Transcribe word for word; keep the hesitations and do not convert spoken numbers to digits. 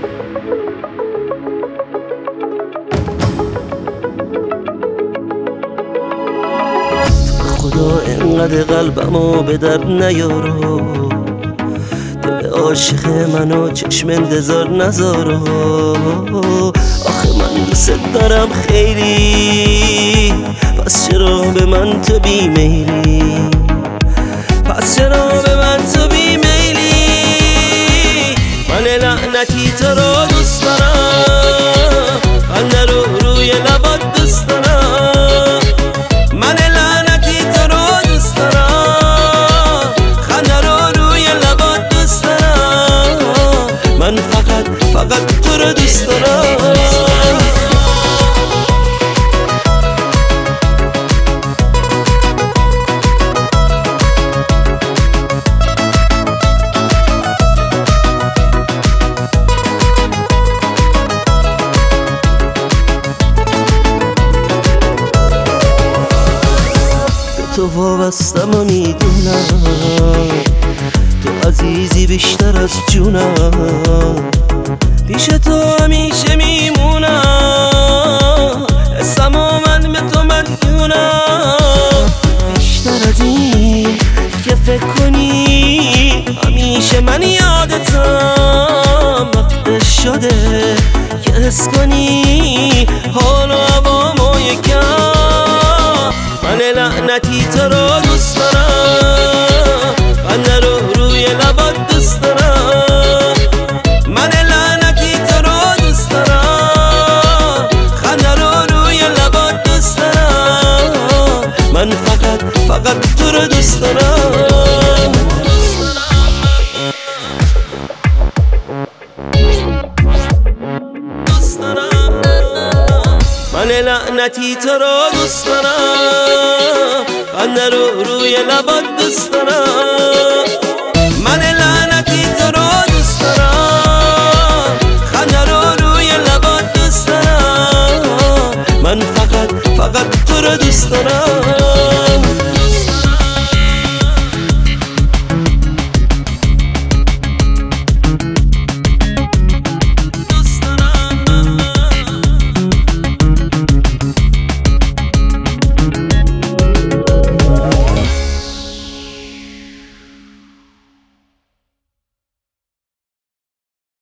خدا انقدر قلبمو به درد نیارو، دل عاشق منو چشم انتظار نذارو. آخه من دوست دارم خیلی، پس چرا به من تو بیمیلی؟ پس چرا به من تو بیمیلی؟ من لعنتی تو رو دوست دارم، خنده رو روی لبات دوست دارم. من لعنتی تو رو دوست دارم، خنده رو روی لبات دوست دارم. من فقط فقط تو رو دوست دارم. تو وابستم و میدونم، تو عزیزی بیشتر از جونم. پیش تو همیشه میمونم، اسم و من به تو مدیونم. بیشتر از این که فکر کنی، همیشه من یادتم. وقت شده که حس کنی حال و هوامو یکم. من لعنتی تو رو دوست دارم، خنده رو روی لبات دوست دارم. من لعنتی تو رو دوست دارم، خنده رو روی لبات دوست دارم. من فقط فقط تو رو دوست دارم. دوست دارم. من لعنتی تو رو دوست دارم، خنده رو روی لبات دوست دارم. من لعنتی تو رو دوست دارم، خنده رو روی لبات دوست دارم. من فقط فقط تو رو دوست دارم.